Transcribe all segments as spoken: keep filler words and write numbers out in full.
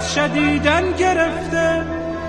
شدیدن گرفته.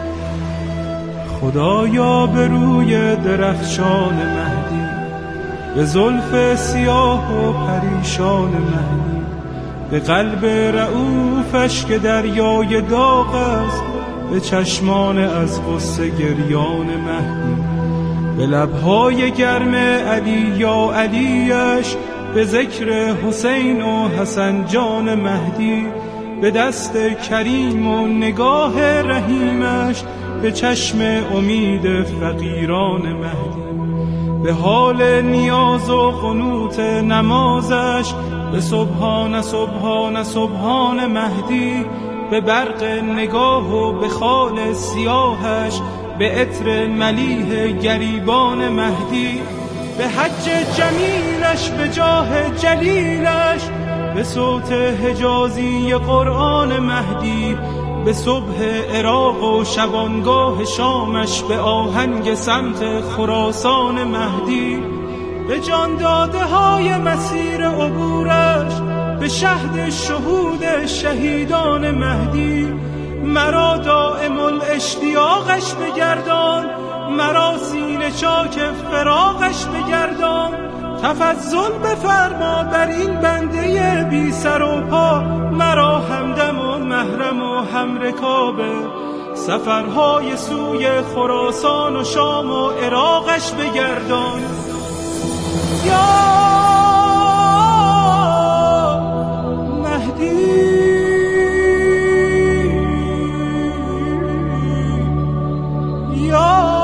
خدایا به روی درخشان مهدی، به زلف سیاه و پریشان مهدی، به قلب رعوفش که دریای داغ است، به چشمان از غصه گریان مهدی، به لبهای گرم علی یا علیش، به ذکر حسین و حسن جان مهدی، به دست کریم و نگاه رحیمش، به چشم امید فقیران مهدی، به حال نیاز و قنوت نمازش، به سبحان سبحان سبحان مهدی، به برق نگاه و به خال سیاهش، به عطر ملیح گریبان مهدی، به حج جمیلش، به جاه جلیلش، به صوت حجازی قرآن مهدی، به صبح عراق و شبانگاه شامش، به آهنگ سمت خراسان مهدی، به جان داده های مسیر عبورش، به شهد شهود شهیدان مهدی، مرا دائم الاشتیاقش بگردان، مرا سینه چاک فراقش بگردان، تفضل بفرما بر این بنده بی سر و پا، مرا همدم و محرم و همرکابه، سفرهای سوی خراسان و شام و عراقش بگردان. یا مهدی یا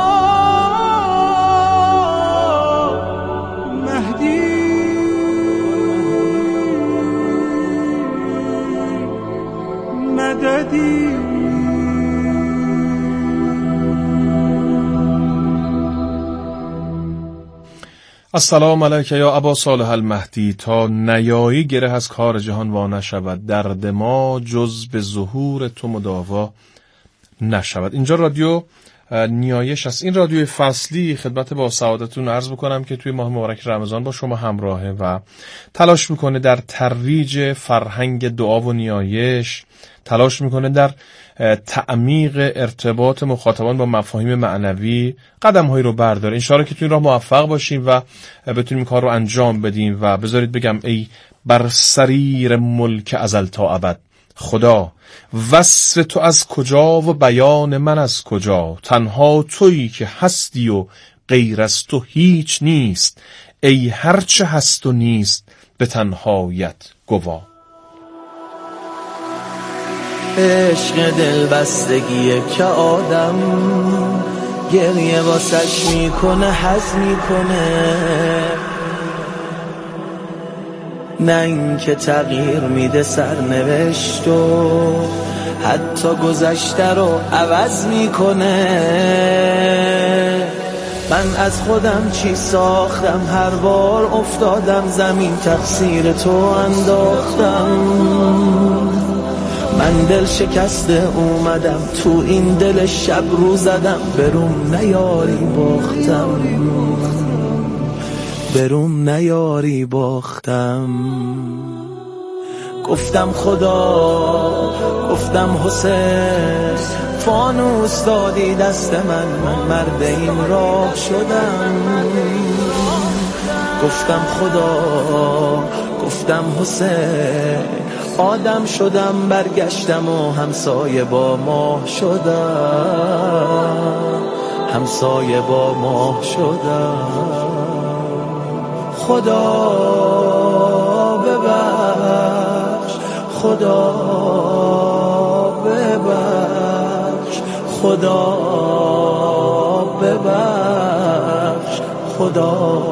مددی. السلام علیک یا ابا صالح المهدی، تا نیایی گره از کار جهان وا نشود، درد ما جز به ظهور تو مداوا نشود. اینجا رادیو نیایش است، این رادیوی فصلی. خدمت با سعادتتون عرض بکنم که توی ماه مبارک رمضان با شما همراهه و تلاش میکنه در ترویج فرهنگ دعا و نیایش، تلاش میکنه در تعمیق ارتباط مخاطبان با مفاهیم معنوی قدم هایی رو برداره. انشاءالله که تو این راه موفق باشیم و بتونیم کار رو انجام بدیم. و بذارید بگم ای بر سریر ملک ازل تا ابد، خدا وصف تو از کجا و بیان من از کجا، تنها تویی که هستی و غیر از تو هیچ نیست، ای هرچه هست و نیست به تنهایت گوا. عشق دل بستگیه که آدم گریه واسش میکنه، حز میکنه، نه این که تغییر میده سرنوشت و حتی گذشته رو عوض میکنه. من از خودم چی ساختم، هر بار افتادم زمین تقصیر تو انداختم. من دل شکسته اومدم تو این دل شب رو زدم، بروم نیاری باختم، بروم نیاری باختم. گفتم خدا، گفتم حسین، فانوس دادی دست من، من مرد این راه شدم. گفتم خدا، گفتم حسین، آدم شدم برگشتم و همسایه با ماه شدم، همسایه با ماه شدم. خدا ببخش، خدا ببخش، خدا ببخش، خدا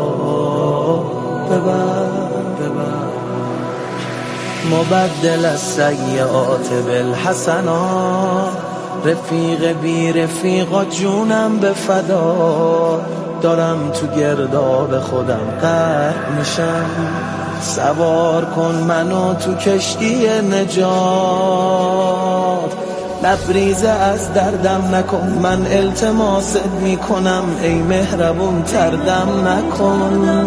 ببخش. مبدل از سیئات بالحسنات، رفیق بی رفیقا جونم به فدا. دارم تو گرداب خودم غرق میشم، سوار کن منو تو کشتی نجات. لبریزه از دردم نکن، من التماست میکنم، ای مهربون تردم نکن.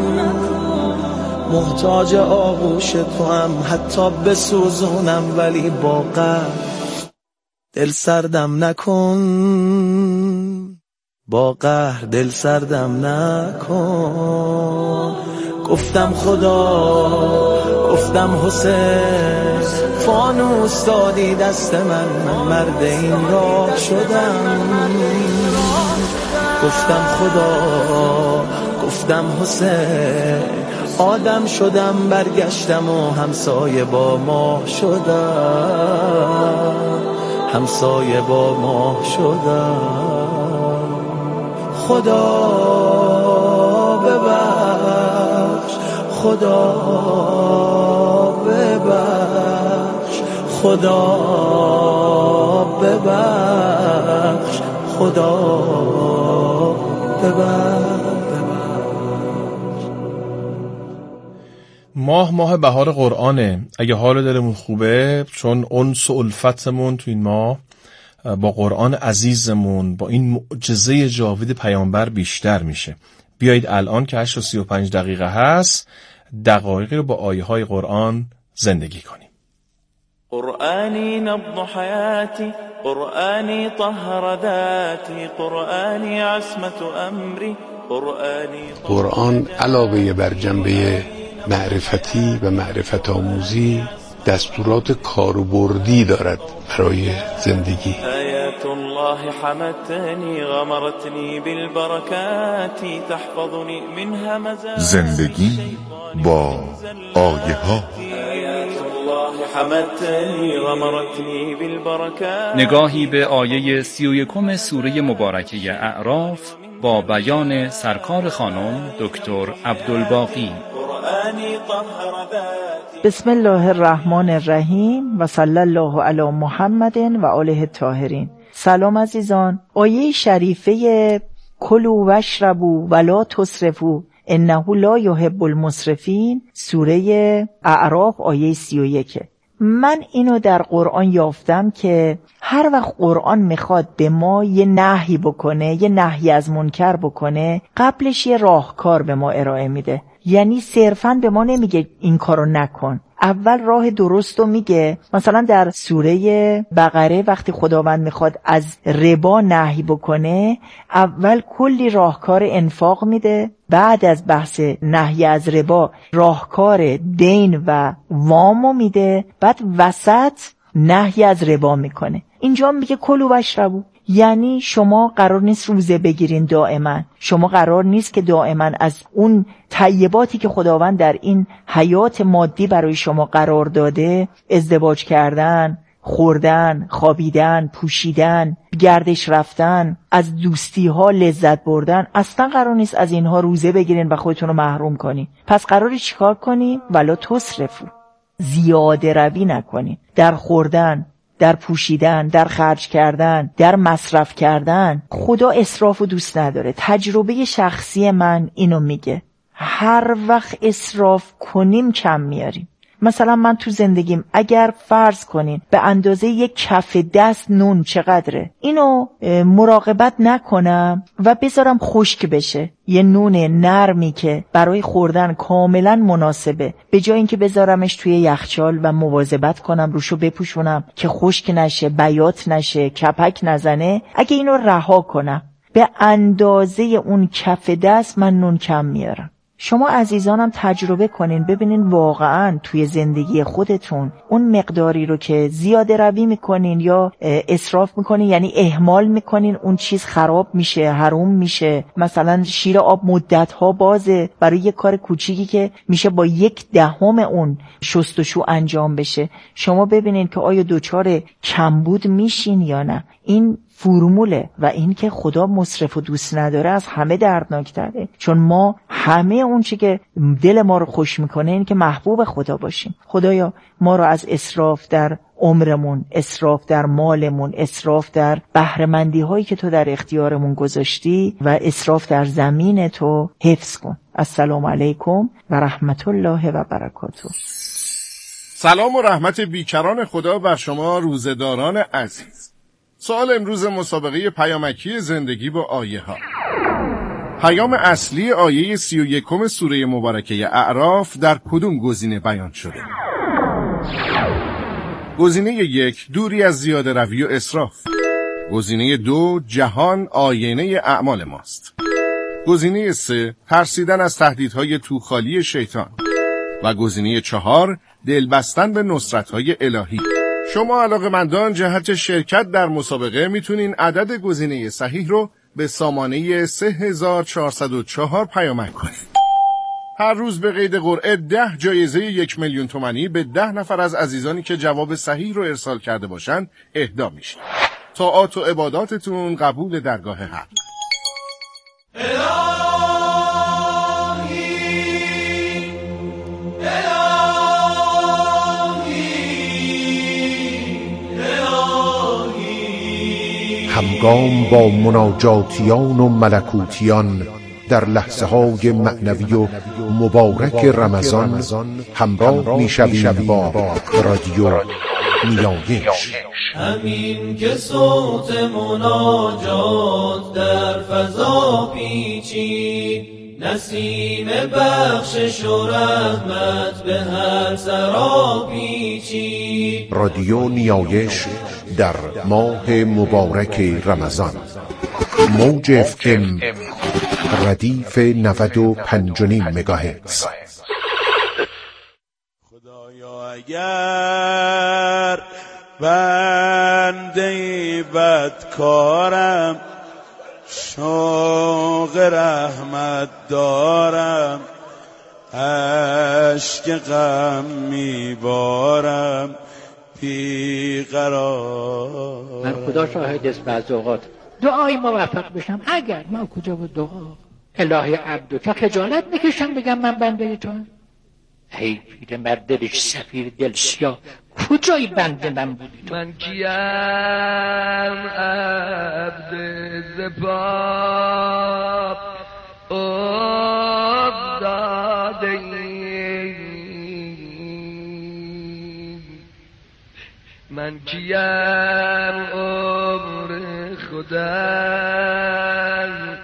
محتاج آغوش تو هم، حتی بسوزونم ولی با قلب دل سردم نکن، با قهر دل سردم نکن. گفتم خدا، گفتم حسین، فانوس دادی دست من، من مرد این راه شدم. گفتم خدا، گفتم حسین، آدم شدم برگشتم و همسایه با ماه شدم، همسایه با ماه شدم. خدا ببخش، خدا ببخش، خدا ببخش، خدا ببخش. ماه ماه بهار قرآنه. اگه حال دلمون خوبه، چون انس و الفتمون تو این ماه با قرآن عزیزمون، با این معجزه جاوید پیامبر بیشتر میشه. بیایید الان که هشت و سی و پنج دقیقه هست، دقایقی رو با آیه های قرآن زندگی کنیم. قرآنی نبض حیاتی، قرآنی طهر ذاتی، قرآنی عصمت امری، قرآنی. قرآن علاوه بر جنبه معرفتی و معرفت آموزی، دستورات کاربردی دارد برای زندگی. آیات الله حمتنی غمرتنی بالبرکات، تحفظنی من همزات زندگی با آیه ها. نگاهی به آیه سی و یکم سوره مبارکه اعراف با بیان سرکار خانم دکتر عبدالباقی. بسم الله الرحمن الرحیم و صلی الله علی محمد و آله الطاهرین. سلام عزیزان. آیه شریفه کلوا واشربوا ولا تسرفوا انه لا یحب المسرفین، سوره اعراف آیه سی و یک. من اینو در قرآن یافتم که هر وقت قرآن میخواد به ما یه نهی بکنه، یه نهی از منکر بکنه، قبلش یه راهکار به ما ارائه میده. یعنی صرفاً به ما نمیگه این کارو نکن، اول راه درست رو میگه. مثلا در سوره بقره وقتی خداوند میخواد از ربا نهی بکنه، اول کلی راهکار انفاق میده، بعد از بحث نهی از ربا راهکار دین و وامو میده، بعد وسط نهی از ربا میکنه. اینجا میگه کلوا واشربوا، یعنی شما قرار نیست روزه بگیرین دائما، شما قرار نیست که دائما از اون طیباتی که خداوند در این حیات مادی برای شما قرار داده، ازدواج کردن، خوردن، خوابیدن، پوشیدن، گردش رفتن، از دوستی ها لذت بردن، اصلا قرار نیست از اینها روزه بگیرین و خودتون رو محروم کنین. پس قراره چیکار کنین؟ ولا تسرفو، زیاده روی نکنین در خوردن، در پوشیدن، در خرج کردن، در مصرف کردن. خدا اسراف و دوست نداره. تجربه شخصی من اینو میگه، هر وقت اسراف کنیم کم میاریم. مثلا من تو زندگیم اگر فرض کنین به اندازه یک کف دست نون چقدره، اینو مراقبت نکنم و بذارم خشک بشه، یه نون نرمی که برای خوردن کاملا مناسبه، به جای اینکه بذارمش توی یخچال و مواظبت کنم روشو بپوشونم که خشک نشه، بیات نشه، کپک نزنه، اگه اینو رها کنم به اندازه اون کف دست من نون کم میارم. شما عزیزانم تجربه کنین ببینین واقعا توی زندگی خودتون اون مقداری رو که زیاده روی میکنین یا اسراف میکنین، یعنی اهمال میکنین، اون چیز خراب میشه، حروم میشه. مثلا شیر آب مدتها بازه برای یک کار کوچیکی که میشه با یک دهم اون شستشو انجام بشه. شما ببینین که آیا دوچار کمبود میشین یا نه. این فرموله و این که خدا مصرف و دوست نداره از همه دردناکتره، چون ما همه اون چی که دل ما رو خوش میکنه این که محبوب خدا باشیم. خدایا ما رو از اسراف در عمرمون، اسراف در مالمون، اسراف در بهره‌مندی هایی که تو در اختیارمون گذاشتی و اسراف در زمین تو حفظ کن. السلام علیکم و رحمت الله و برکاته. سلام و رحمت بیکران خدا بر شما روزداران عزیز. سوال امروز مسابقه پیامکی زندگی با آیه ها. پیام اصلی آیه سی و یکم سوره مبارکه اعراف در کدوم گزینه بیان شده؟ گزینه یک، دوری از زیاده روی و اسراف. گزینه دو، جهان آینه اعمال ماست. گزینه سه، ترسیدن از تهدیدهای توخالی شیطان. و گزینه چهار، دل بستن به نصرت‌های الهی. شما علاقه‌مندان جهت شرکت در مسابقه میتونین عدد گزینه صحیح رو به سامانه سه هزار چهارصد و چهار پیامک کنید. هر روز به قید قرعه ده جایزه یک میلیون تومانی به ده نفر از عزیزانی که جواب صحیح رو ارسال کرده باشند اهدا میشه. طاعات و عباداتتون قبول درگاه حق. همگام با مناجاتیان و ملکوتیان در لحظه های معنوی و مبارک رمضان همراه می شویم با رادیو نیایش. همین که صوت مناجات در فضا پیچید، نسیم بخشش و رحمت به هر سرا پیچید. رادیو نیایش در ماه مبارک رمضان، موج اف ام ردیف نود و پنج و نیم مگاهرتز. خدایا اگر بنده بدکارم، شوق رحمت دارم، اشک غم میبارم بیقرار. من خدا شاهد است بعض اوقات دعای موفق بشم، اگر ما کجا بود دعا الهی عبدو که خجالت میکشم بگم من بنده تو هم. ای پیر مرد دلش سفیر دل سیاه، کجای بنده من بودی تو؟ من کیم عبد زباب افتاده ایم، من کیم عمر خودم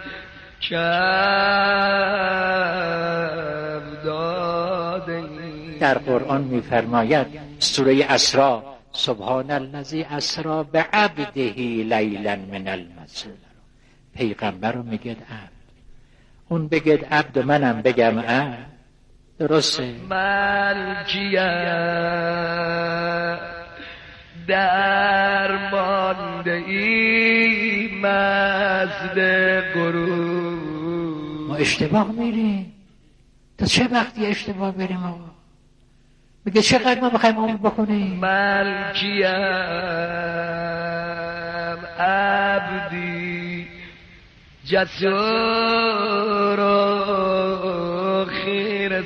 کم داده ایم. در قرآن میفرماید سوره اسراء سبحان الذی اسری بعبده لیلا من المسجد. پیغمبر رو میگید عبد، اون بگید عبد و منم بگم عبد، درسته؟ من کیم در مانده ای مزد غرور. ما اشتباه میریم. تا چه وقتی اشتباه بریم آقا؟ میگه چقدر ما بخوایم عمر بکنیم؟ من کیم عبدی جسور و خیر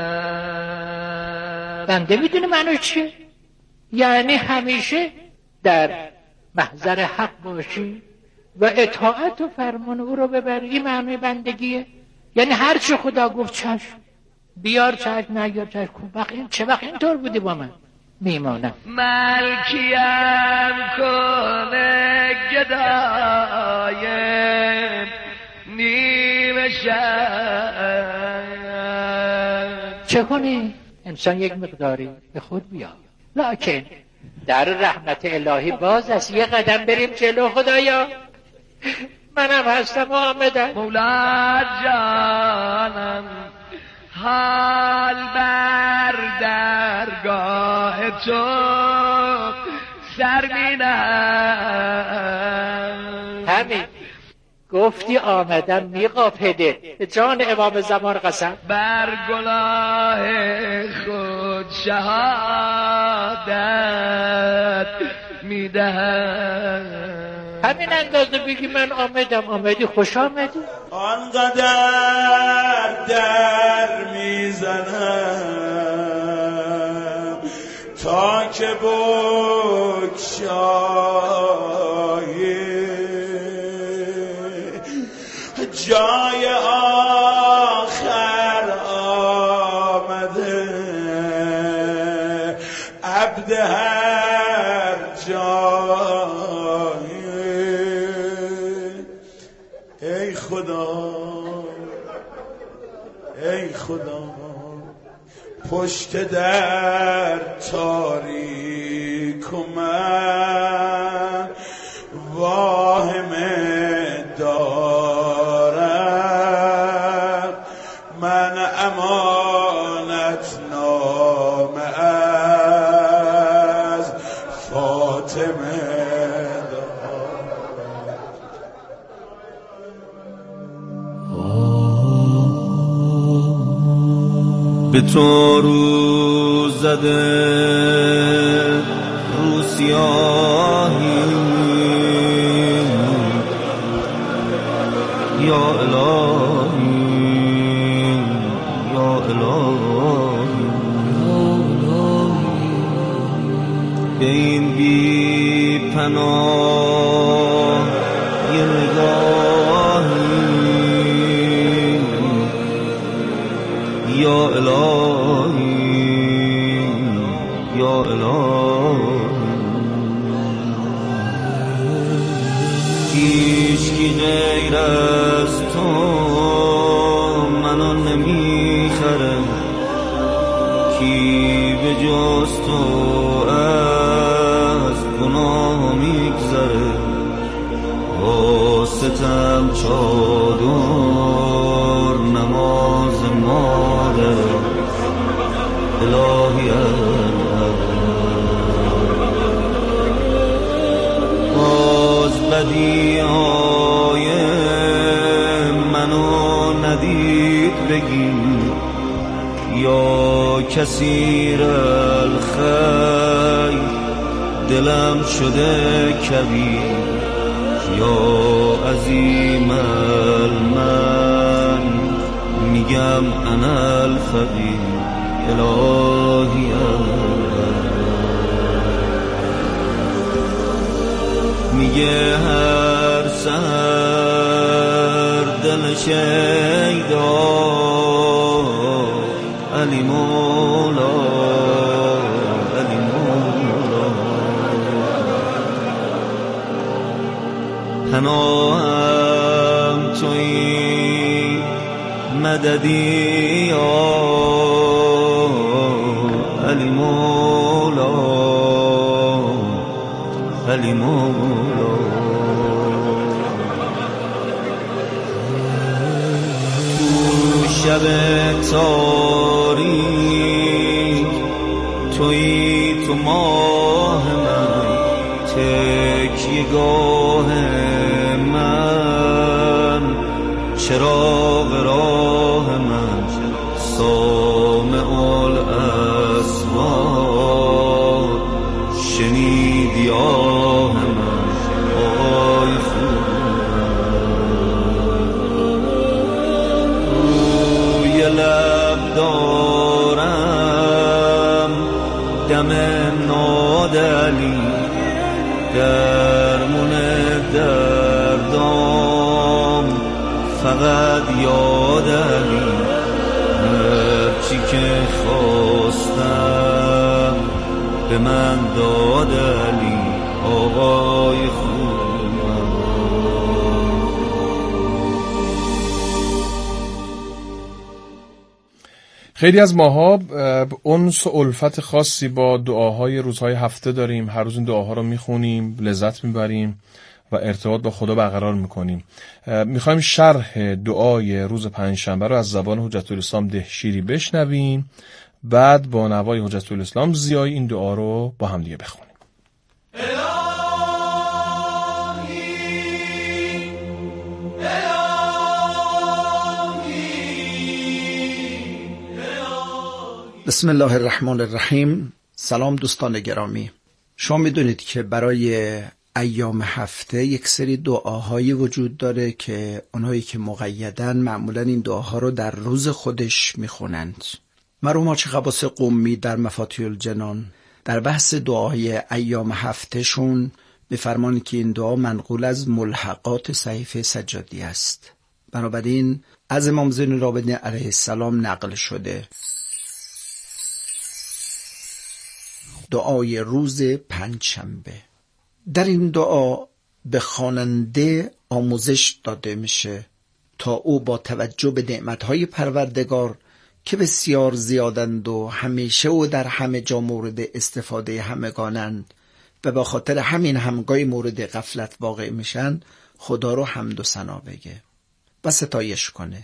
سر. بنده میدونه معنی چیه؟ یعنی همیشه در محضر حق باشی و اطاعت و فرمان او رو ببری. این معنی بندگیه. یعنی هر چه خدا گفت چشم، بیار چشم، نیار چشم. وقت این چه وقت اینطور بودی با من میمانم. ملکیم کنه گدایم نیمه شب. چه کنی؟ انسان یک مقداری به خود بیاد، لکن در رحمت الهی باز است. یه قدم بریم جلو. خدایا منم هستم آمدم. مولا جانم حال بر درگاه تو سر مینم. همین گفتی آمدم میقاپده به جان امام زمان قسم. بر گناه خود شهادت میدهم. همین اندازه بگی من آمدم. آمدی، خوش آمدی. آنقدر در میزنم تا که بگشایی جای آخر آمده عبد هر جایی. ای خدا ای خدا پشت در تاریک من واهمه دارم، من امانت نامه از فاطمه به تو رو زده رو سیاهی یا الهی یا الهی به این بی پناه یه نگاهی یا الهی یا الهی هیچکی غیر از تو منو نمیخره، کی به جز تو از گناه میگذره، واسطم چادر نماز مادر الهی باز بدی های منو ندید بگی، یا کثیر الخیر دلم شده کبیر، یا عظیم المن میگم انا الفقیر الهی میگه هر سحر دل شیدا علی مولا علی مولا پناهم توی مددی یا علی مولا علی مولا تو شب تاریک توی تو ماه من، تکیه‌گاه من، چراغ راه من، سامع الاصوات شنیدی آه من آی روی لب دارم دم نادلی، درمون دردام فقط یادلی، هرچی که خواستم به من دادلی آقای خوب. خیلی از ماها انس و الفت خاصی با دعاهای روزهای هفته داریم، هر روز این دعاها رو میخونیم، لذت میبریم و ارتباط با خدا برقرار میکنیم. میخوایم شرح دعای روز پنجشنبه رو از زبان حجت الاسلام دهشیری بشنویم، بعد با نوای حجت الاسلام ضیایی این دعا رو با هم دیگه بخونیم. بسم الله الرحمن الرحیم. سلام دوستان گرامی. شما میدونید که برای ایام هفته یک سری دعاهایی وجود داره که اونهایی که مقیدن معمولا این دعاها رو در روز خودش میخونند. مرحوم حاجی قباس قمی در مفاتیح الجنان در بحث دعاهای ایام هفتهشون میفرمایند که این دعا منقول از ملحقات صحیفه سجادی است، بنابراین از امام زین العابدین علیه السلام نقل شده. دعای روز پنجشنبه. در این دعا به خواننده آموزش داده میشه تا او با توجه به نعمتهای پروردگار که بسیار زیادند و همیشه و در همه جا مورد استفاده همگانند و با خاطر همین همگاهی مورد غفلت واقع میشن خدا رو حمد و ثنا بگه و ستایش کنه،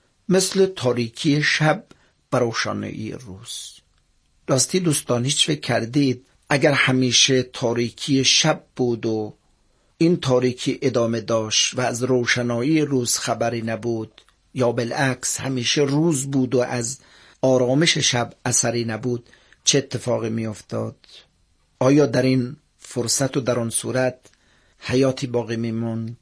مثل تاریکی شب و روشنایی روز. راستی دوستان هیچ فکر کردید اگر همیشه تاریکی شب بود و این تاریکی ادامه داشت و از روشنایی روز خبری نبود، یا بالعکس همیشه روز بود و از آرامش شب اثری نبود، چه اتفاقی می افتاد؟ آیا در این فرصت و در آن صورت حیاتی باقی می موند؟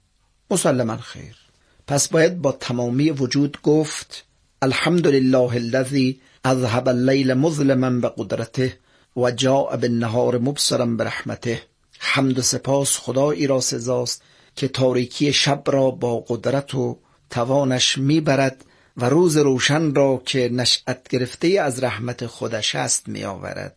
مسلماً خیر. پس باید با تمامی وجود گفت الحمدلله الذی اذهب اللیل مظلما بقدرته و جاء بالنهار مبصرا برحمته. حمد و سپاس خدایی را سزاست که تاریکی شب را با قدرت و توانش میبرد و روز روشن را که نشأت گرفته از رحمت خودش است میآورد.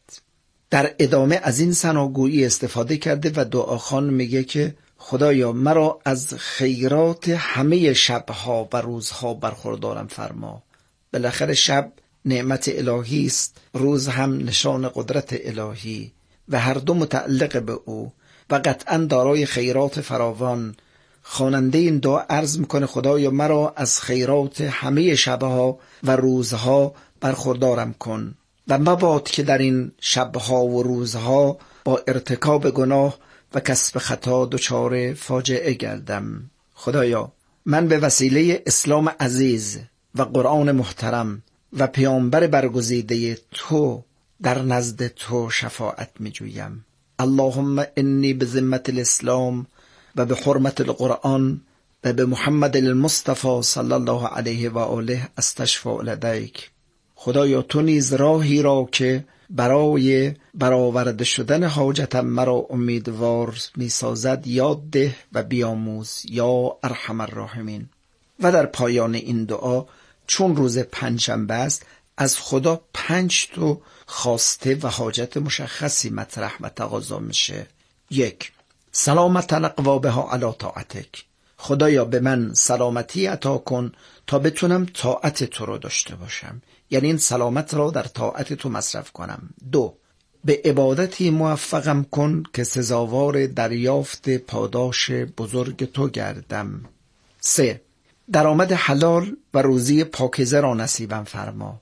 در ادامه از این ثناگویی استفاده کرده و دعاخوان میگه که خدایا مرا از خیرات همه شبها و روزها برخوردارم فرما. بالاخره شب نعمت الهی است، روز هم نشان قدرت الهی و هر دو متعلق به او و قطعا دارای خیرات فراوان. خواننده این دعا عرض میکنه خدایا مرا از خیرات همه شبها و روزها برخوردارم کن و مباد که در این شبها و روزها با ارتکاب گناه و کسب خطا دچار فاجعه گردم. خدایا من به وسیله اسلام عزیز و قرآن محترم و پیامبر برگزیده تو در نزد تو شفاعت می جویم. اللهم انی بذمت الاسلام و به حرمت القرآن و به محمد المصطفى صلی الله علیه و آله استشفع لدیک. خدایا تو نیز راهی را که برای برآورده شدن حاجتم مرا امیدوار می سازد یاد ده و بیاموز یا ارحم الراحمین. و در پایان این دعا چون روز پنجشنبه است از خدا پنج تا خواسته و حاجت مشخصی مطرح و تقاضا میشه. یک، سلامت اقوابها علی طاعتک. خدایا به من سلامتی عطا کن تا بتونم طاعت تو رو داشته باشم، یعنی این سلامت را در طاعت تو مصرف کنم. دو، به عبادتی موفقم کن که سزاوار دریافت پاداش بزرگ تو گردم. سه، درآمد حلال و روزی پاکیزه را نصیبم فرما.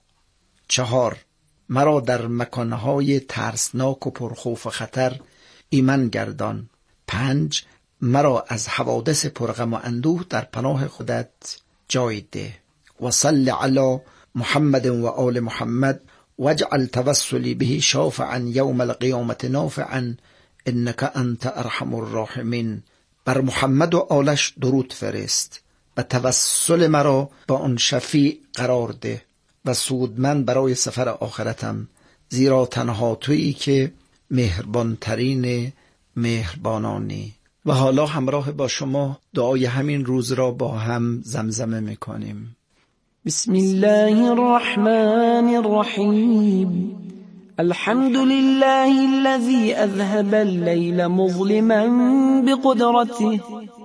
چهار، مرا در مکانهای ترسناک و پرخوف و خطر ایمن گردان. پنج، مرا از حوادث پرغم و اندوه در پناه خودت جای ده. و صل علی محمد و آل محمد واجعل توسلی به شافعا یوم القیامت نافعا انک انت ارحم الراحمین. بر محمد و آلش درود فرست و توسل مرا با آن شفیع قرار ده و سودمند برای سفر آخرتم، زیرا تنها تویی که مهربان ترین مهربانانی. و حالا همراه با شما دعای همین روز را با هم زمزمه میکنیم. بسم الله الرحمن الرحیم. الحمد لله الذي أذهب الليل مظلما بقدرته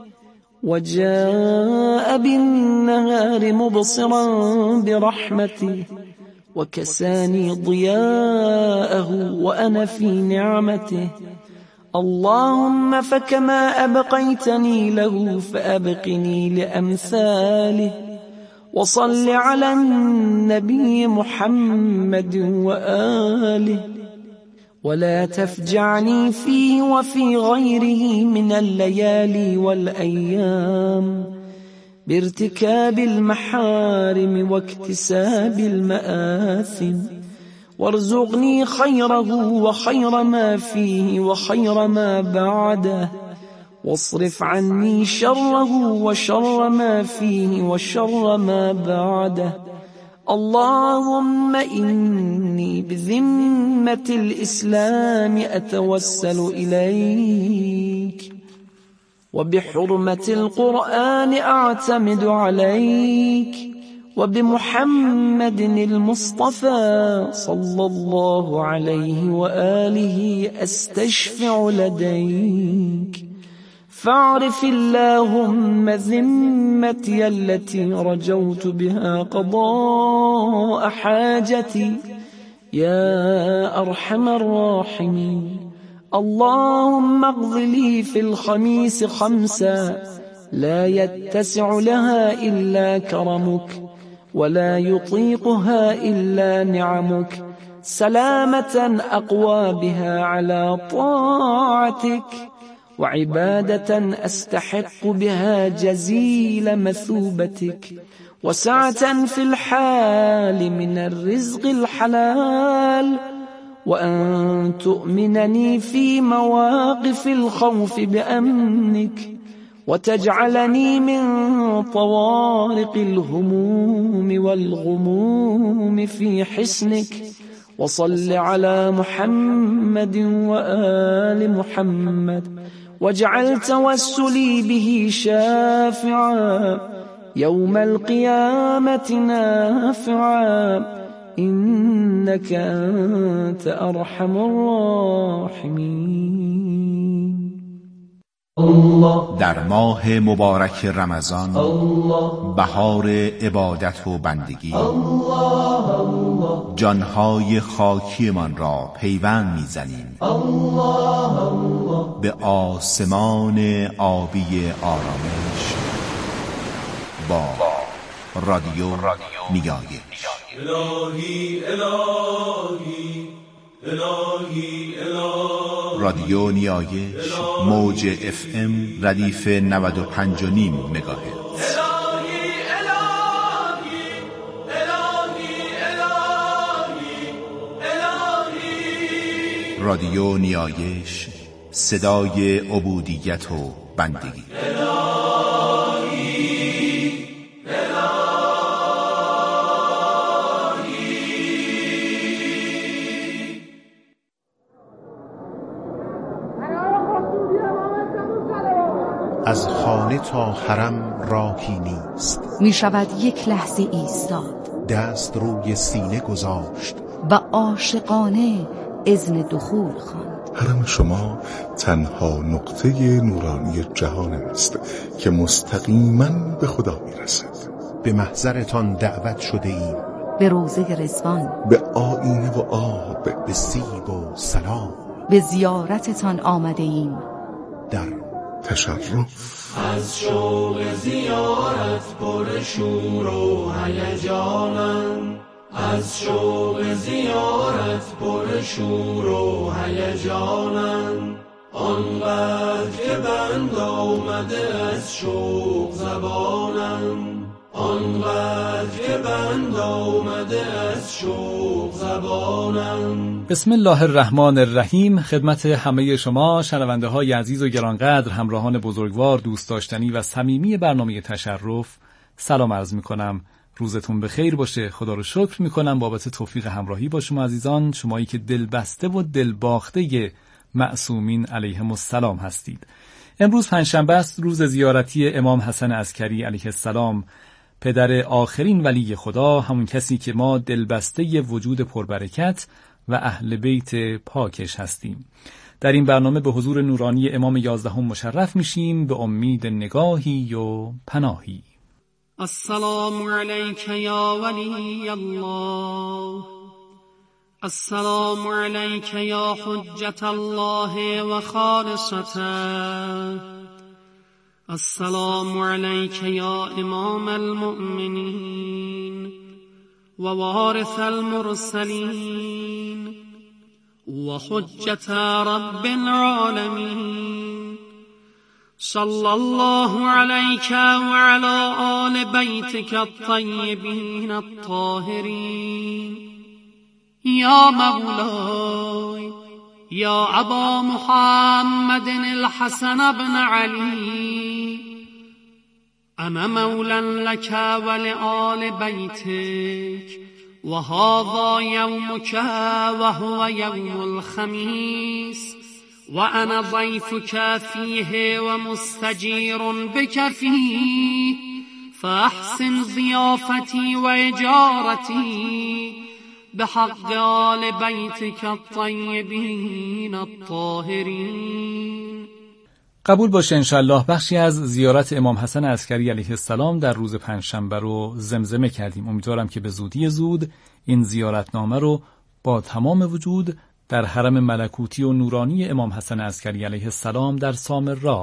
وجاء بالنهار مبصرا برحمته وكساني ضياءه وأنا في نعمته. اللهم فكما أبقيتني له فأبقني لأمثاله. وصل على النبي محمد وآله ولا تفجعني فيه وفي غيره من الليالي والأيام بارتكاب المحارم واكتساب المآثم. وارزقني خيره وخير ما فيه وخير ما بعده. واصرف عني شره وشر ما فيه وشر ما بعده. اللهم إني بذمة الإسلام أتوسل إليك وبحرمة القرآن أعتمد عليك وبمحمد المصطفى صلى الله عليه وآله أستشفع لديك. فاعرف اللهم ذمتي التي رجوت بها قضاء حاجتي يا أرحم الراحمين. اللهم اقض لي في الخميس خمسا لا يتسع لها إلا كرمك ولا يطيقها إلا نعمك، سلامة أقوى بها على طاعتك، وعبادة أستحق بها جزيل مثوبتك، وسعة في الحال من الرزق الحلال، وأن تؤمنني في مواقف الخوف بأمنك، وتجعلني من طوارق الهموم والغموم في حسنك. وصل على محمد وآل محمد، واجعل توسلي به شافعا يوم القيامة نافعا، إنك أنت أرحم الراحمين. در ماه مبارک رمضان، بهار عبادت و بندگی، جانهای خاکیمان را پیوند میزنیم به آسمان آبی آرامش با رادیو نیایش. الهی الهی الهی الهی رادیو نیایش، موج اف ام ردیف نود و پنج و نیم مگاهرتز. رادیو نیایش، صدای عبودیت و بندگی. از خانه تا حرم راهی نیست، می شود یک لحظه ایستاد، دست روی سینه گذاشت و عاشقانه اذن دخول خواند. حرم شما تنها نقطه نورانی جهان است که مستقیما به خدا می رسد. به محضرتان دعوت شده ایم، به روضه رضوان، به آینه و آب، به سیب و سلام، به زیارتتان آمده ایم. در تشرف از شوق زیارت پر شور و هیجانم، از شوق زیارت پر شور و هیجانم، آنقدر که بند آمده از شوق زبانم، آنقدر که بند آمده از شوق زبانم. بسم الله الرحمن الرحیم. خدمت همه شما شنونده های عزیز و گرانقدر، همراهان بزرگوار، دوست داشتنی و صمیمی برنامه تشرف، سلام عرض می کنم. روزتون بخیر باشه. خدا رو شکر می کنم بابت توفیق همراهی با شما عزیزان، شمایی که دل بسته و دل باخته معصومین علیهم السلام هستید. امروز پنجشنبه است، روز زیارتی امام حسن عسکری علیه السلام، پدر آخرین ولی خدا، همون کسی که ما دلبسته وجود پربرکت و اهل بیت پاکش هستیم. در این برنامه به حضور نورانی امام یازدهم مشرف میشیم به امید نگاهی و پناهی. السلام علیک یا ولی الله، السلام علیک یا حجت الله و خالصته، السلام علیک یا امام المؤمنین و وارث المرسلین و حجت رب العالمین. صلی الله علیک و علی آل بیتک الطیبین الطاهرین. یا مولای یا ابا محمد الحسن بن علی، انا مولا لك ولآل بیتک و هذا یومک و هو یوم الخمیس و انا ضیفک فیه و مستجیر بک فیه، فاحسن ضیافتی و اجارتی بحق آل بیتک الطیبین الطاهرین. قبول باشه انشالله بخشی از زیارت امام حسن عسکری علیه السلام در روز پنجشنبه رو زمزمه کردیم. امیدوارم که به زودی زود این زیارتنامه رو با تمام وجود در حرم ملکوتی و نورانی امام حسن عسکری علیه السلام در سامرا